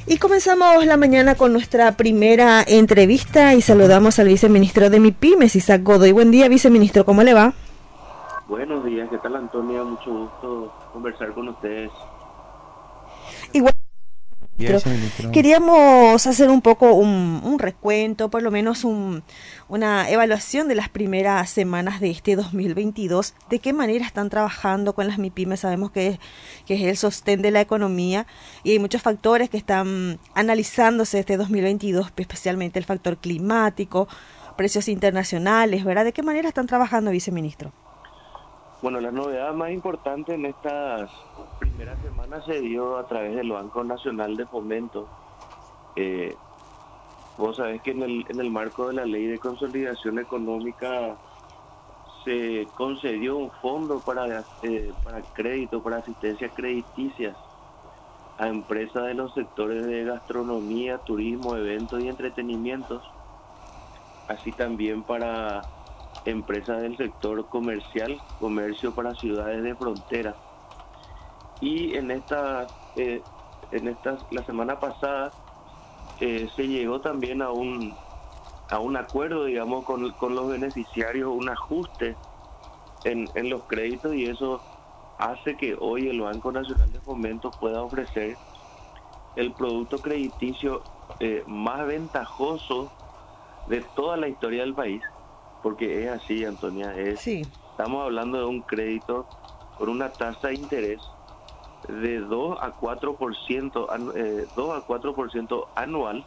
Y comenzamos la mañana con nuestra primera entrevista y saludamos al viceministro de MIPYMES, Isaac Godoy. Buen día, viceministro, ¿cómo le va? Buenos días, ¿qué tal, Antonia? Mucho gusto conversar con ustedes. Igual, Ya, ministro, viceministro. queríamos hacer un poco un recuento, por lo menos una evaluación de las primeras semanas de este 2022. ¿De qué manera están trabajando con las MIPYMES? Sabemos que es el sostén de la economía y hay muchos factores que están analizándose este 2022, especialmente el factor climático, precios internacionales, ¿verdad? ¿De qué manera están trabajando, viceministro? Bueno, la novedad más importante en estas primeras semanas se dio a través del Banco Nacional de Fomento. Eh, Vos sabés que en el marco de la Ley de Consolidación Económica se concedió un fondo para crédito, para asistencia crediticias a empresas de los sectores de gastronomía, turismo, eventos y entretenimientos, así también para empresas del sector comercial, comercio para ciudades de frontera. Y la semana pasada se llegó también a un acuerdo, digamos, con los beneficiarios, un ajuste en los créditos, y eso hace que hoy el Banco Nacional de Fomento pueda ofrecer el producto crediticio más ventajoso de toda la historia del país, porque es así, Antonia, Sí. estamos hablando de un crédito con una tasa de interés de 2 a 4%, 2 a 4% anual,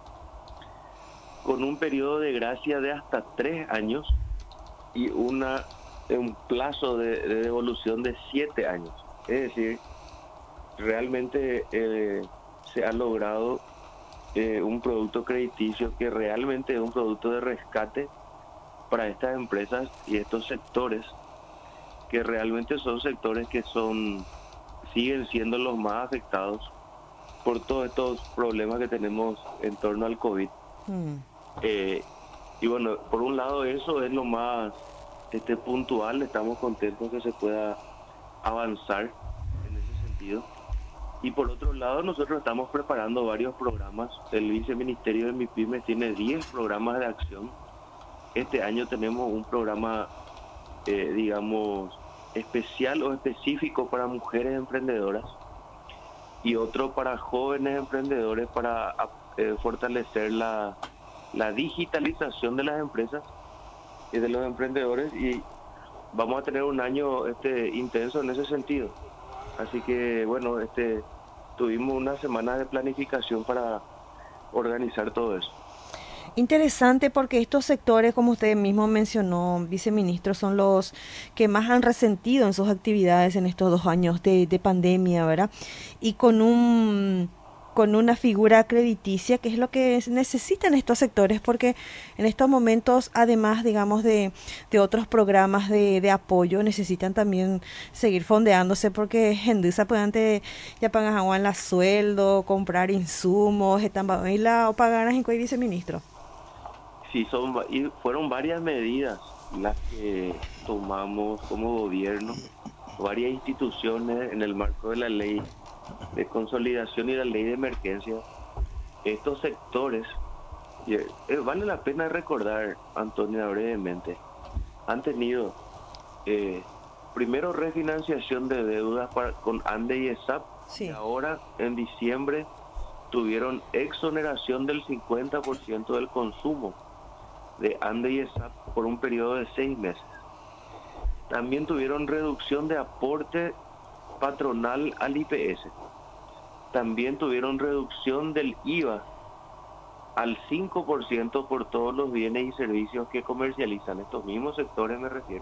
con un periodo de gracia de hasta 3 años y un plazo de devolución de 7 años. Es decir, realmente se ha logrado un producto crediticio que realmente es un producto de rescate para estas empresas y estos sectores, que realmente son sectores que siguen siendo los más afectados por todos estos problemas que tenemos en torno al COVID. Mm. Eh, y bueno, por un lado eso es lo más puntual. Estamos contentos que se pueda avanzar en ese sentido. Y por otro lado, nosotros estamos preparando varios programas. El viceministerio de MIPYMES tiene 10 programas de acción. Este año tenemos un programa, digamos, especial o específico para mujeres emprendedoras, y otro para jóvenes emprendedores para fortalecer la digitalización de las empresas y de los emprendedores, y vamos a tener un año intenso en ese sentido. Así que bueno, tuvimos unas semanas de planificación para organizar todo eso. Interesante porque estos sectores, como usted mismo mencionó, viceministro, son los que más han resentido en sus actividades en estos 2 años de pandemia, ¿verdad? Y con una figura crediticia, que es lo que necesitan estos sectores, porque en estos momentos, además, digamos, de otros programas de apoyo, necesitan también seguir fondeándose, porque en Disa pues antes ya pagan agua en la sueldo, comprar insumos, están y la o pagan en cuál viceministro. Sí, y fueron varias medidas las que tomamos como gobierno, varias instituciones en el marco de la ley de consolidación y la ley de emergencia. Estos sectores, vale la pena recordar, Antonia, brevemente, han tenido primero refinanciación de deudas con ANDE y ESAP, y Sí. ahora en diciembre tuvieron exoneración del 50% del consumo de ANDE y ESAP por un periodo de 6 meses. También tuvieron reducción de aporte patronal al IPS. También tuvieron reducción del IVA al 5% por todos los bienes y servicios que comercializan. Estos mismos sectores me refiero.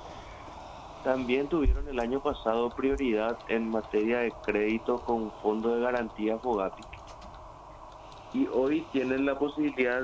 También tuvieron el año pasado prioridad en materia de crédito con fondo de garantía FOGAPI. Y hoy tienen la posibilidad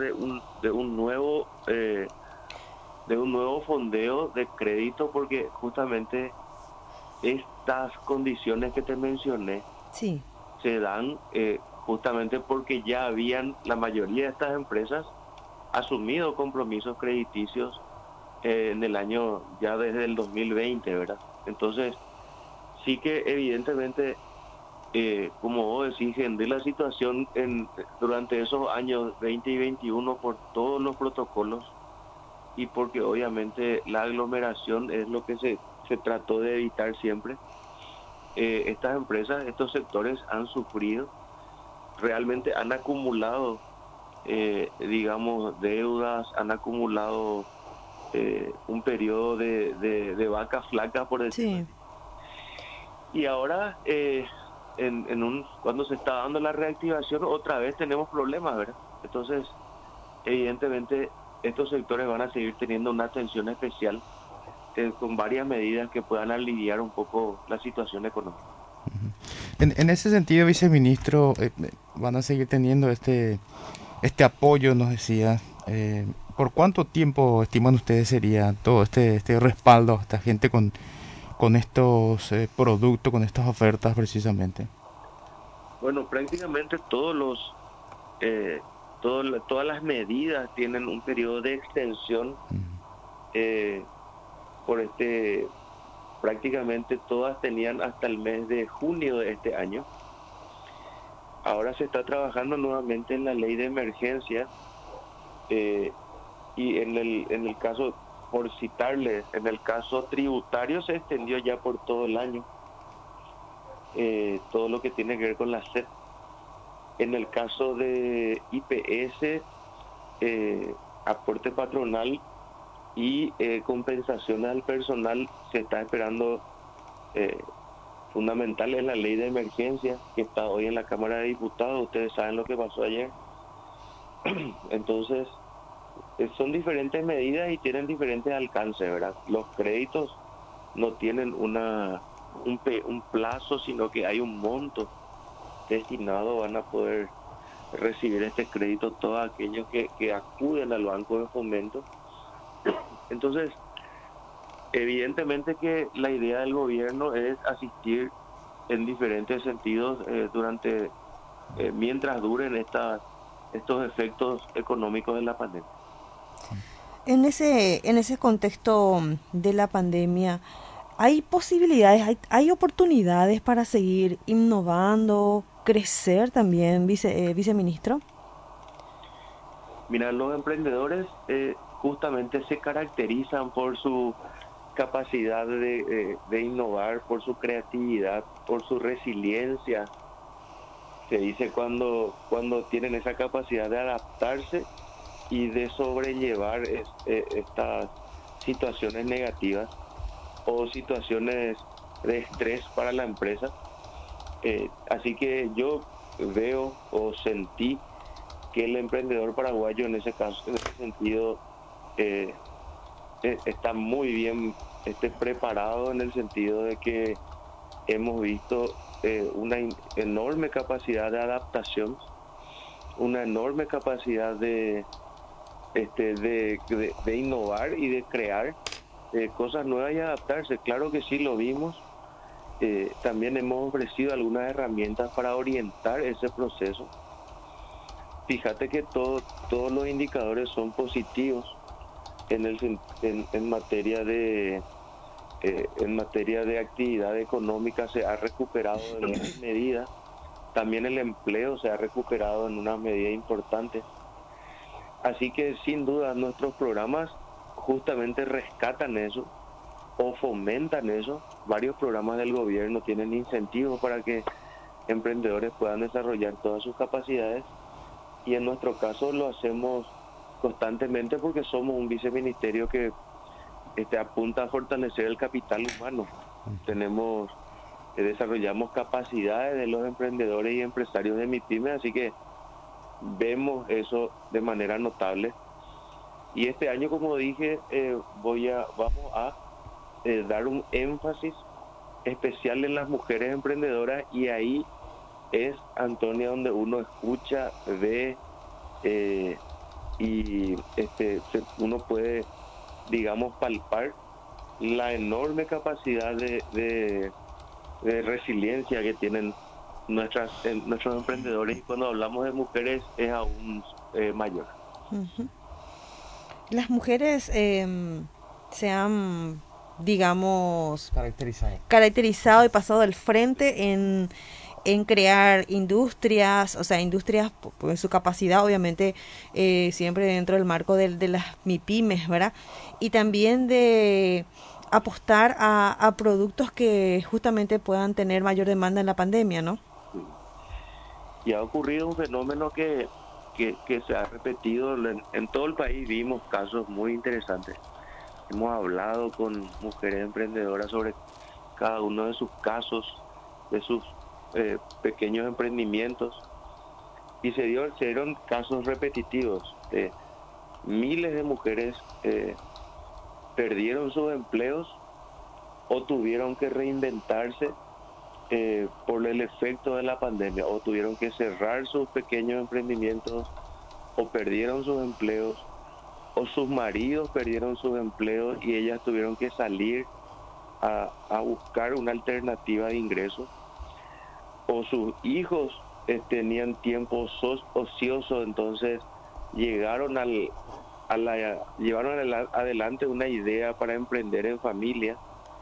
de un nuevo fondeo de crédito, porque justamente estas condiciones que te mencioné Sí. se dan justamente porque ya habían la mayoría de estas empresas asumido compromisos crediticios en el año, ya desde el 2020, ¿verdad? Entonces, sí que evidentemente como vos decís, de la situación durante esos años 20 y 21 por todos los protocolos y porque obviamente la aglomeración es lo que se trató de evitar siempre. Estas empresas, estos sectores han sufrido, realmente han acumulado, digamos, deudas, han acumulado un periodo de vacas flacas, por decirlo Sí. así. Y ahora, cuando se está dando la reactivación, otra vez tenemos problemas, ¿verdad? Entonces, evidentemente, estos sectores van a seguir teniendo una atención especial con varias medidas que puedan aliviar un poco la situación económica. En ese sentido, viceministro, van a seguir teniendo este apoyo, nos decía. ¿Por cuánto tiempo estiman ustedes sería todo este respaldo a esta gente con estos productos, con estas ofertas precisamente? Bueno, prácticamente eh, todas las medidas tienen un periodo de extensión eh, por prácticamente todas tenían hasta el mes de junio de este año. Ahora se está trabajando nuevamente en la ley de emergencia eh, y en el caso, por citarles, en el caso tributario se extendió ya por todo el año, todo lo que tiene que ver con la SEP. En el caso de IPS, aporte patronal y compensaciones al personal, se está esperando, fundamental es la ley de emergencia que está hoy en la Cámara de Diputados. Ustedes saben lo que pasó ayer. Entonces, son diferentes medidas y tienen diferentes alcances, ¿verdad? Los créditos no tienen un plazo, sino que hay un monto destinado. Van a poder recibir este crédito todos aquellos que acuden al Banco de Fomento. Entonces, evidentemente que la idea del gobierno es asistir en diferentes sentidos mientras duren estos efectos económicos de la pandemia. En ese contexto de la pandemia, ¿hay posibilidades, hay oportunidades para seguir innovando, crecer también, viceministro? Mira, los emprendedores justamente se caracterizan por su capacidad de innovar, por su creatividad, por su resiliencia. Se dice cuando tienen esa capacidad de adaptarse y de sobrellevar estas situaciones negativas o situaciones de estrés para la empresa. Así que yo veo o sentí que el emprendedor paraguayo en ese caso, en ese sentido, eh, está muy bien preparado, en el sentido de que hemos visto una enorme capacidad de adaptación, una enorme capacidad de innovar y de crear cosas nuevas y adaptarse. Claro que sí, lo vimos. También hemos ofrecido algunas herramientas para orientar ese proceso. Fíjate que todos los indicadores son positivos en materia de actividad económica. Se ha recuperado en una medida. También el empleo se ha recuperado en una medida importante. Así que sin duda nuestros programas justamente rescatan eso o fomentan eso. Varios programas del gobierno tienen incentivos para que emprendedores puedan desarrollar todas sus capacidades, y en nuestro caso lo hacemos constantemente porque somos un viceministerio que apunta a fortalecer el capital humano. Desarrollamos capacidades de los emprendedores y empresarios de MIPYME, así que vemos eso de manera notable. Y este año, como dije, vamos a dar un énfasis especial en las mujeres emprendedoras, y ahí es, Antonia, donde uno escucha, ve y uno puede, digamos, palpar la enorme capacidad de resiliencia que tienen nuestros emprendedores, y cuando hablamos de mujeres es aún mayor. Ujú. Las mujeres se han, digamos, Caracterizado. caracterizado y pasado al frente en crear industrias, o sea, industrias en su capacidad, obviamente, siempre dentro del marco de las MIPYMES, ¿verdad? Y también de apostar a productos que justamente puedan tener mayor demanda en la pandemia, ¿no? Y ha ocurrido un fenómeno que se ha repetido en todo el país. Vimos casos muy interesantes. Hemos hablado con mujeres emprendedoras sobre cada uno de sus casos, de sus pequeños emprendimientos, y se dieron casos repetitivos de miles de mujeres perdieron sus empleos o tuvieron que reinventarse por el efecto de la pandemia, o tuvieron que cerrar sus pequeños emprendimientos, o perdieron sus empleos, o sus maridos perdieron sus empleos y ellas tuvieron que salir a buscar una alternativa de ingreso, o sus hijos tenían tiempo ocioso, entonces llegaron llevaron adelante una idea para emprender en familia.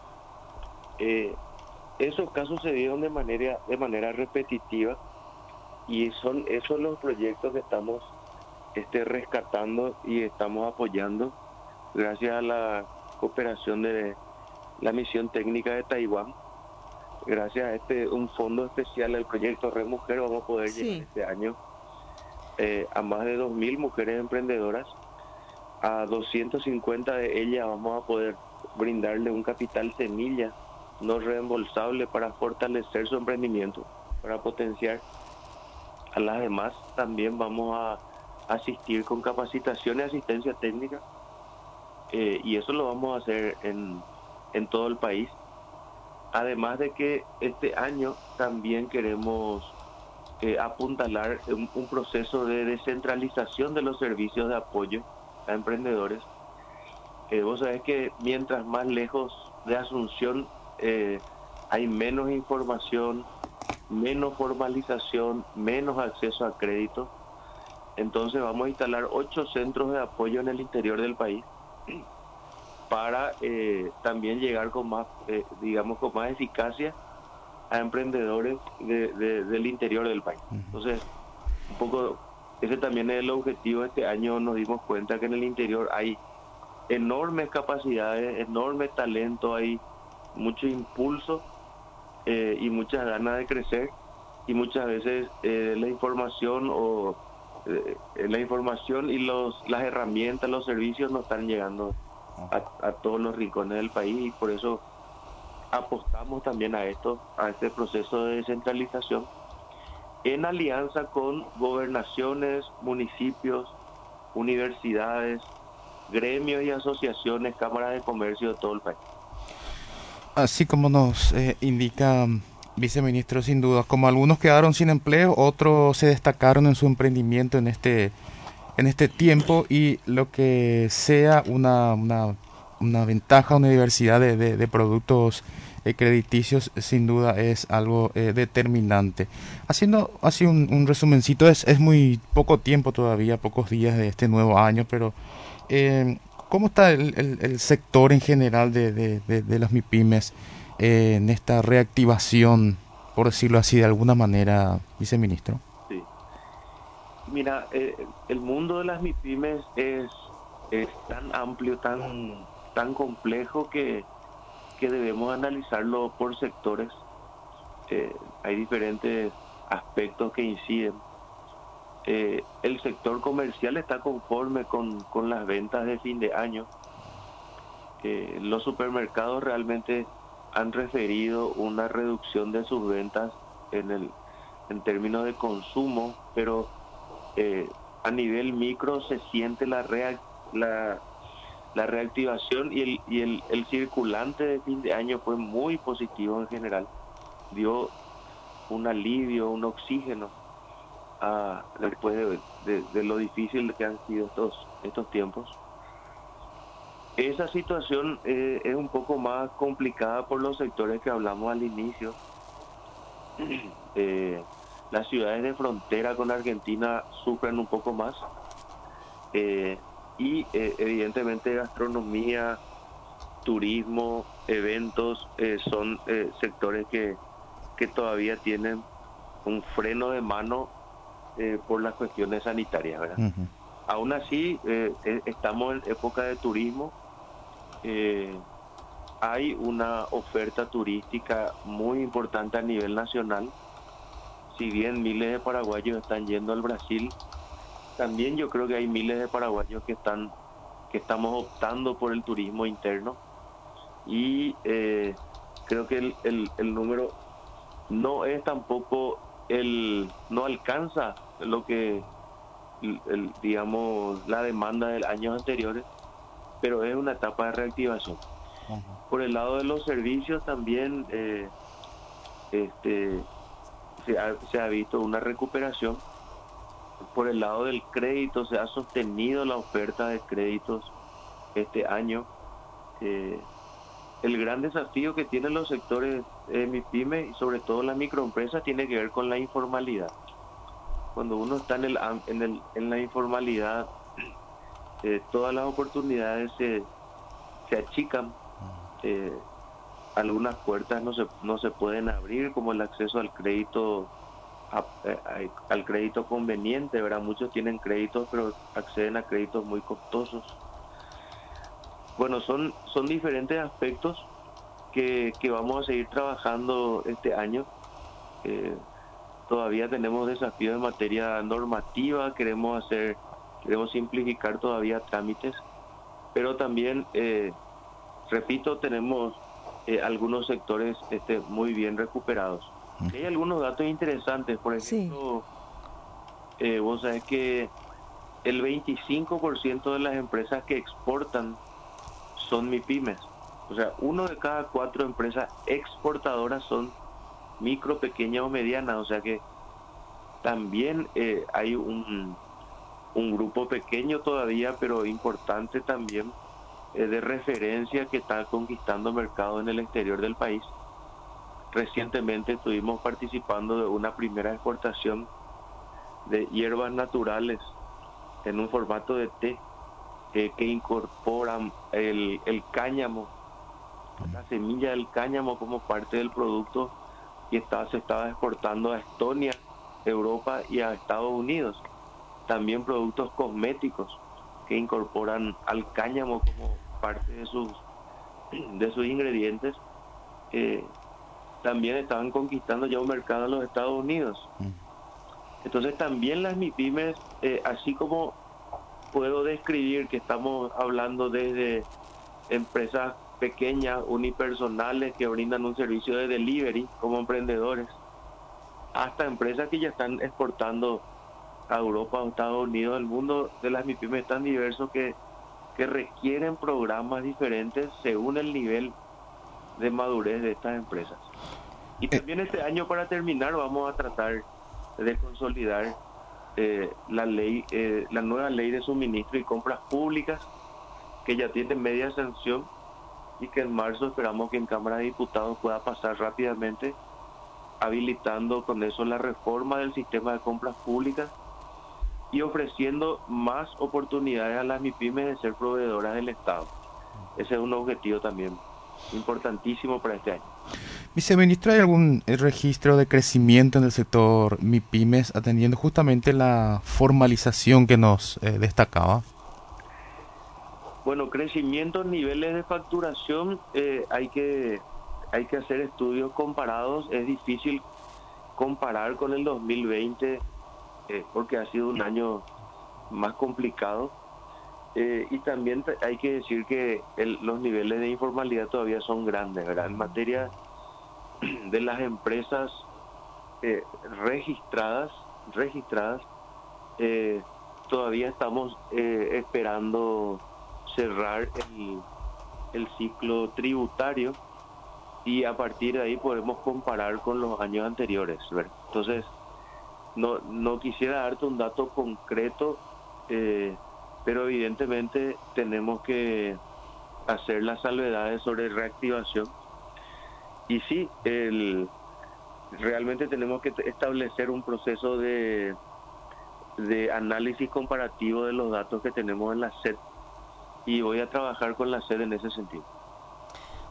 Esos casos se dieron de manera repetitiva, y son esos los proyectos que estamos rescatando y estamos apoyando gracias a la cooperación de la misión técnica de Taiwán. Gracias a un fondo especial al proyecto Red Mujer vamos a poder llegar Sí. este año a más de 2.000 mujeres emprendedoras. A 250 de ellas vamos a poder brindarle un capital semilla no reembolsable para fortalecer su emprendimiento, para potenciar a las demás. También vamos a asistir con capacitación y asistencia técnica, y eso lo vamos a hacer en todo el país. Además de que este año también queremos apuntalar un proceso de descentralización de los servicios de apoyo a emprendedores. Vos sabés que mientras más lejos de Asunción hay menos información, menos formalización, menos acceso a crédito. Entonces vamos a instalar 8 centros de apoyo en el interior del país para también llegar con más, digamos, con más eficacia a emprendedores del interior del país. Entonces, un poco, ese también es el objetivo. Este año nos dimos cuenta que en el interior hay enormes capacidades, enorme talento, hay mucho impulso y muchas ganas de crecer, y muchas veces la información y las herramientas, los servicios no están llegando a todos los rincones del país, y por eso apostamos también a este proceso de descentralización en alianza con gobernaciones, municipios, universidades, gremios y asociaciones, cámaras de comercio de todo el país. Así como nos indica viceministro, sin duda, como algunos quedaron sin empleo, otros se destacaron en su emprendimiento en este tiempo, y lo que sea una ventaja, una diversidad de productos crediticios, sin duda es algo determinante. Haciendo así un resumencito, es muy poco tiempo todavía, pocos días de este nuevo año, pero ¿cómo está el sector en general de las MIPYMES en esta reactivación, por decirlo así de alguna manera, viceministro? Sí. Mira, el mundo de las MIPYMES es tan amplio, tan complejo que debemos analizarlo por sectores. Hay diferentes aspectos que inciden. El sector comercial está conforme con las ventas de fin de año. Los supermercados realmente han referido una reducción de sus ventas en términos de consumo, pero a nivel micro se siente la reactivación, y el circulante de fin de año fue muy positivo en general. Dio un alivio, un oxígeno después de lo difícil que han sido estos tiempos. Esa situación es un poco más complicada por los sectores que hablamos al inicio. Las ciudades de frontera con Argentina sufren un poco más, y evidentemente gastronomía, turismo, eventos son sectores que todavía tienen un freno de mano por las cuestiones sanitarias, ¿verdad? Ujú. Aún así, estamos en época de turismo. Hay una oferta turística muy importante a nivel nacional. Si bien miles de paraguayos están yendo al Brasil, también yo creo que hay miles de paraguayos que estamos optando por el turismo interno. Y creo que el número no es tampoco no alcanza lo que, digamos, la demanda de años anteriores, pero es una etapa de reactivación. Por el lado de los servicios también este, se ha visto una recuperación. Por el lado del crédito se ha sostenido la oferta de créditos este año. Eh, el gran desafío que tienen los sectores MIPYME y sobre todo las microempresas tiene que ver con la informalidad. Cuando uno está en la informalidad, todas las oportunidades se achican. eh, Algunas puertas no se pueden abrir, como el acceso al crédito, al crédito conveniente, ¿verdad? Muchos tienen créditos, pero acceden a créditos muy costosos. Bueno, son diferentes aspectos que vamos a seguir trabajando este año. Eh, Todavía tenemos desafíos en materia normativa, queremos simplificar todavía trámites, pero también, repito, tenemos algunos sectores muy bien recuperados. Y hay algunos datos interesantes, por Sí. ejemplo, vos sabés que el 25% de las empresas que exportan son MIPYMES. O sea, uno de cada cuatro empresas exportadoras son micro, pequeñas o medianas. O sea que también hay un grupo pequeño todavía, pero importante también, de referencia que está conquistando mercado en el exterior del país. Recientemente estuvimos participando de una primera exportación de hierbas naturales en un formato de té que incorporan el cáñamo, la semilla del cáñamo como parte del producto y se estaba exportando a Estonia, Europa y a Estados Unidos. También productos cosméticos que incorporan al cáñamo como parte de sus ingredientes. eh, También estaban conquistando ya un mercado en los Estados Unidos. Entonces también las MIPYMES, así como puedo describir que estamos hablando desde empresas pequeñas, unipersonales que brindan un servicio de delivery como emprendedores, hasta empresas que ya están exportando a Europa o Estados Unidos. El mundo de las MIPYMES es tan diverso que requieren programas diferentes según el nivel de madurez de estas empresas. Y Eh, también este año, para terminar, vamos a tratar de consolidar la nueva ley de suministro y compras públicas, que ya tiene media sanción y que en marzo esperamos que en Cámara de Diputados pueda pasar rápidamente, habilitando con eso la reforma del sistema de compras públicas y ofreciendo más oportunidades a las MIPYMES de ser proveedoras del Estado. Ese es un objetivo también importantísimo para este año. Viceministro, ¿hay algún registro de crecimiento en el sector MIPYMES atendiendo justamente la formalización que nos destacaba? Bueno, crecimiento, niveles de facturación, hay que hacer estudios comparados. Es difícil comparar con el 2020 porque ha sido un año más complicado. Y también hay que decir que los niveles de informalidad todavía son grandes, ¿verdad? En materia de las empresas eh, registradas, registradas, eh, todavía estamos esperando cerrar el ciclo tributario y a partir de ahí podemos comparar con los años anteriores, ¿verdad? Entonces, no quisiera darte un dato concreto, eh, pero evidentemente tenemos que hacer las salvedades sobre reactivación. Y sí, realmente tenemos que establecer un proceso de análisis comparativo de los datos que tenemos en la SED y voy a trabajar con la SED en ese sentido.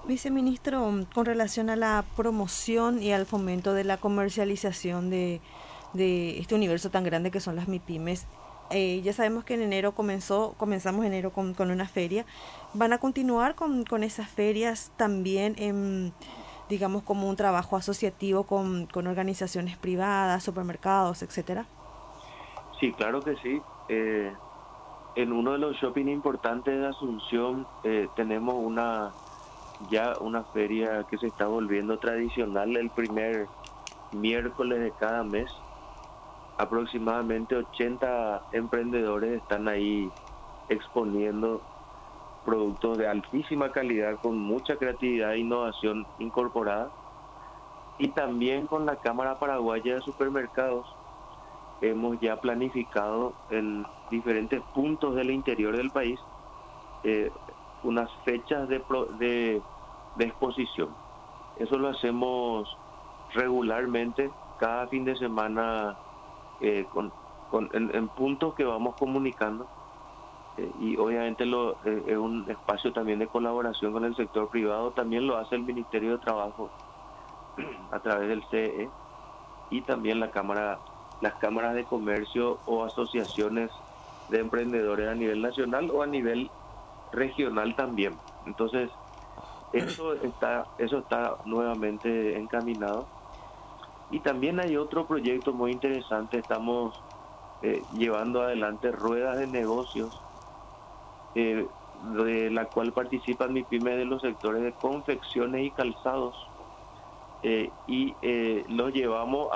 Viceministro, con relación a la promoción y al fomento de la comercialización de este universo tan grande que son las MIPYMES, ya sabemos que en enero comenzamos enero con una feria. ¿Van a continuar con esas ferias también digamos, como un trabajo asociativo con organizaciones privadas, supermercados, etcétera? Sí, claro que sí. En uno de los shopping importantes de Asunción tenemos una feria que se está volviendo tradicional el primer miércoles de cada mes. Aproximadamente 80 emprendedores están ahí exponiendo productos de altísima calidad con mucha creatividad e innovación incorporada. Y también con la Cámara Paraguaya de Supermercados hemos ya planificado en diferentes puntos del interior del país eh, unas fechas de exposición. Eso lo hacemos regularmente cada fin de semana en puntos que vamos comunicando y obviamente es un espacio también de colaboración con el sector privado. También lo hace el Ministerio de Trabajo a través del CE y también las cámaras de comercio o asociaciones de emprendedores a nivel nacional o a nivel regional también. Entonces, eso está nuevamente encaminado. Y también hay otro proyecto muy interesante. Estamos llevando adelante ruedas de negocios, de la cual participan MIPYME de los sectores de confecciones y calzados. Los llevamos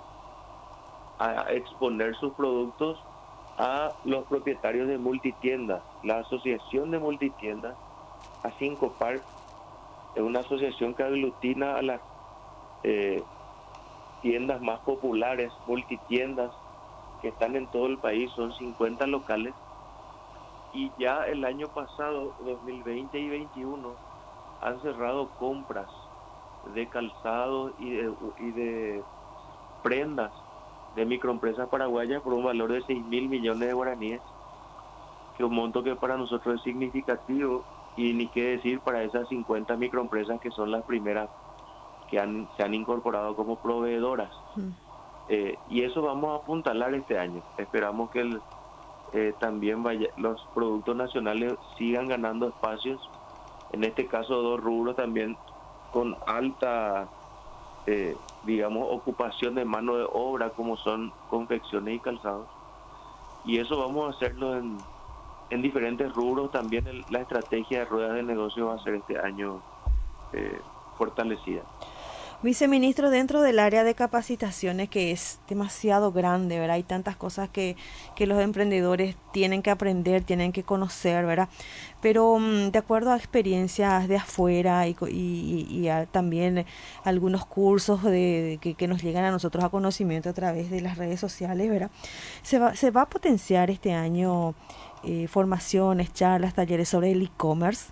a exponer sus productos a los propietarios de multitiendas. La Asociación de Multitiendas, Asincopar, es una asociación que aglutina a las eh, tiendas más populares, multitiendas, que están en todo el país, son 50 locales. Y ya el año pasado, 2020 y 2021, han cerrado compras de calzado y de prendas de microempresas paraguayas por un valor de 6.000 millones de guaraníes, que es un monto que para nosotros es significativo, y ni qué decir para esas 50 microempresas que son las primeras que se han incorporado como proveedoras. Mm. Y eso vamos a apuntalar este año. Esperamos que también los productos nacionales sigan ganando espacios, en este caso dos rubros también con alta, digamos, ocupación de mano de obra, como son confecciones y calzados. Y eso vamos a hacerlo en diferentes rubros. También la estrategia de ruedas de negocio va a ser este año fortalecida. Viceministro, dentro del área de capacitaciones que es demasiado grande, ¿verdad? Hay tantas cosas que los emprendedores tienen que aprender, tienen que conocer, ¿verdad? Pero de acuerdo a experiencias de afuera y también algunos cursos que nos llegan a nosotros a conocimiento a través de las redes sociales, ¿verdad? Se va a potenciar este año formaciones, charlas, talleres sobre el e-commerce.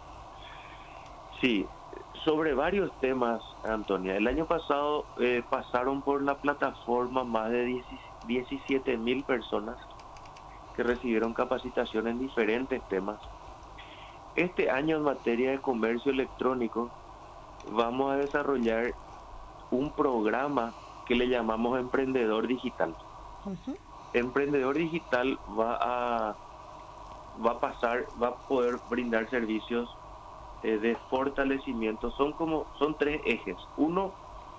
Sí, sobre varios temas, Antonia. El año pasado pasaron por la plataforma más de 17.000 personas que recibieron capacitación en diferentes temas. Este año, en materia de comercio electrónico, vamos a desarrollar un programa que le llamamos Emprendedor Digital. Uh-huh. Emprendedor Digital va a poder brindar servicios de fortalecimiento. Son tres ejes. Uno,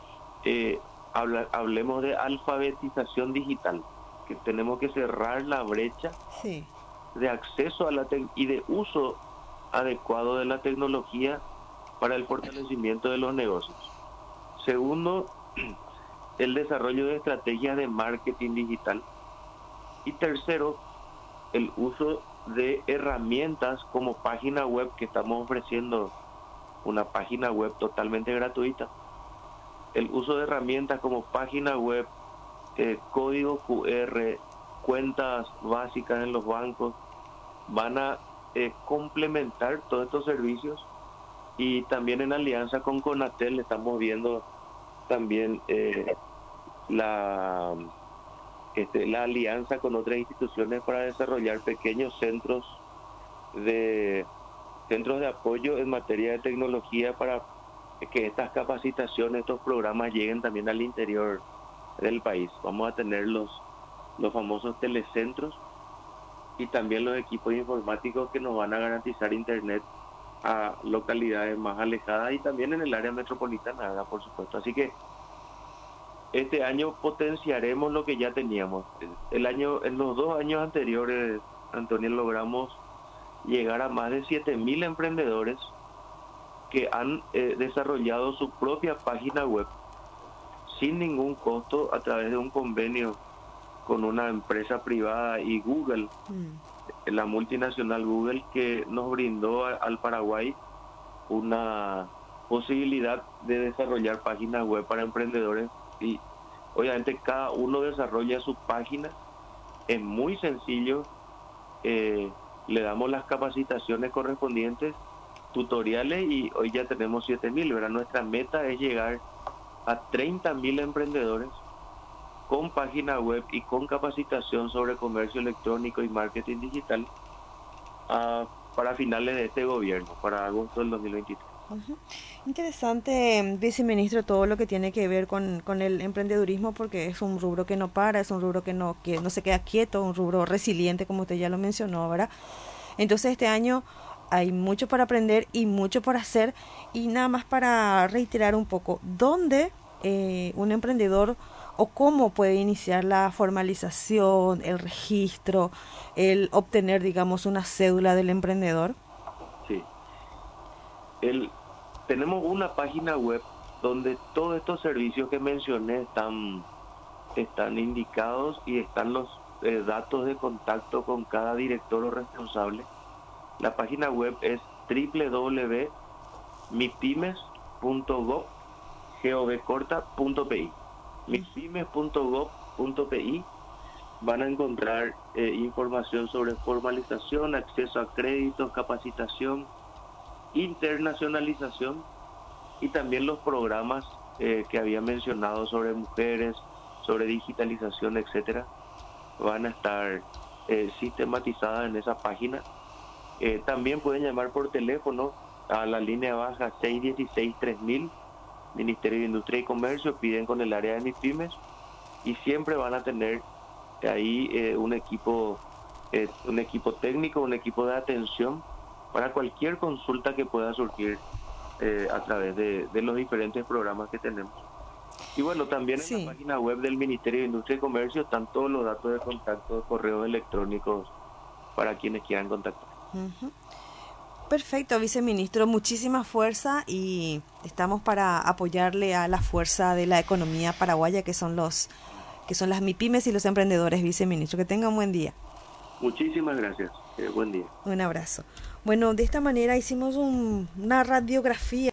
hablemos de alfabetización digital, que tenemos que cerrar la brecha Sí. de acceso y de uso adecuado de la tecnología para el fortalecimiento de los negocios. Segundo, el desarrollo de estrategias de marketing digital. Y tercero, el uso de herramientas como página web, que estamos ofreciendo una página web totalmente gratuita. El uso de herramientas como página web, código QR, cuentas básicas en los bancos, van a complementar todos estos servicios. Y también en alianza con Conatel estamos viendo también la la alianza con otras instituciones para desarrollar pequeños centros de centros de apoyo en materia de tecnología para que estas capacitaciones, estos programas lleguen también al interior del país. Vamos a tener los famosos telecentros y también los equipos informáticos que nos van a garantizar internet a localidades más alejadas y también en el área metropolitana, ¿verdad? Por supuesto. Así que este año potenciaremos lo que ya teníamos. En los 2 años anteriores, Antonio, logramos llegar a más de 7.000 emprendedores que han desarrollado su propia página web sin ningún costo a través de un convenio con una empresa privada y Google, la multinacional Google, que nos brindó al Paraguay una posibilidad de desarrollar páginas web para emprendedores y obviamente cada uno desarrolla su página. Es muy sencillo, le damos las capacitaciones correspondientes, tutoriales y hoy ya tenemos 7.000, ¿verdad? Nuestra meta es llegar a 30.000 emprendedores con página web y con capacitación sobre comercio electrónico y marketing digital para finales de este gobierno, para agosto del 2023. Ujú. Interesante, viceministro, todo lo que tiene que ver con el emprendedurismo, porque es un rubro que no para, es un rubro que no se queda quieto, un rubro resiliente, como usted ya lo mencionó, ¿verdad? Entonces este año hay mucho para aprender y mucho por hacer, y nada más para reiterar un poco, ¿dónde un emprendedor o cómo puede iniciar la formalización, el registro, el obtener, digamos, una cédula del emprendedor? Sí. Tenemos una página web donde todos estos servicios que mencioné están indicados y están los datos de contacto con cada director o responsable. La página web es www.mipymes.gov.pi. mipymes.gov.pi. Van a encontrar información sobre formalización, acceso a créditos, capacitación, internacionalización y también los programas que había mencionado sobre mujeres, sobre digitalización, etcétera, van a estar sistematizadas en esa página. También pueden llamar por teléfono a la línea baja 616-3000, Ministerio de Industria y Comercio, piden con el área de MIPYMES y siempre van a tener ahí un equipo técnico, un equipo de atención para cualquier consulta que pueda surgir a través de los diferentes programas que tenemos. Y bueno, también en la Sí. página web del Ministerio de Industria y Comercio están todos los datos de contacto, correos electrónicos para quienes quieran contactar. Ujú. Perfecto, viceministro, muchísima fuerza y estamos para apoyarle a la fuerza de la economía paraguaya que son las MIPYMES y los emprendedores, viceministro. Que tenga un buen día. Muchísimas gracias. Buen día. Un abrazo. Bueno, de esta manera hicimos una radiografía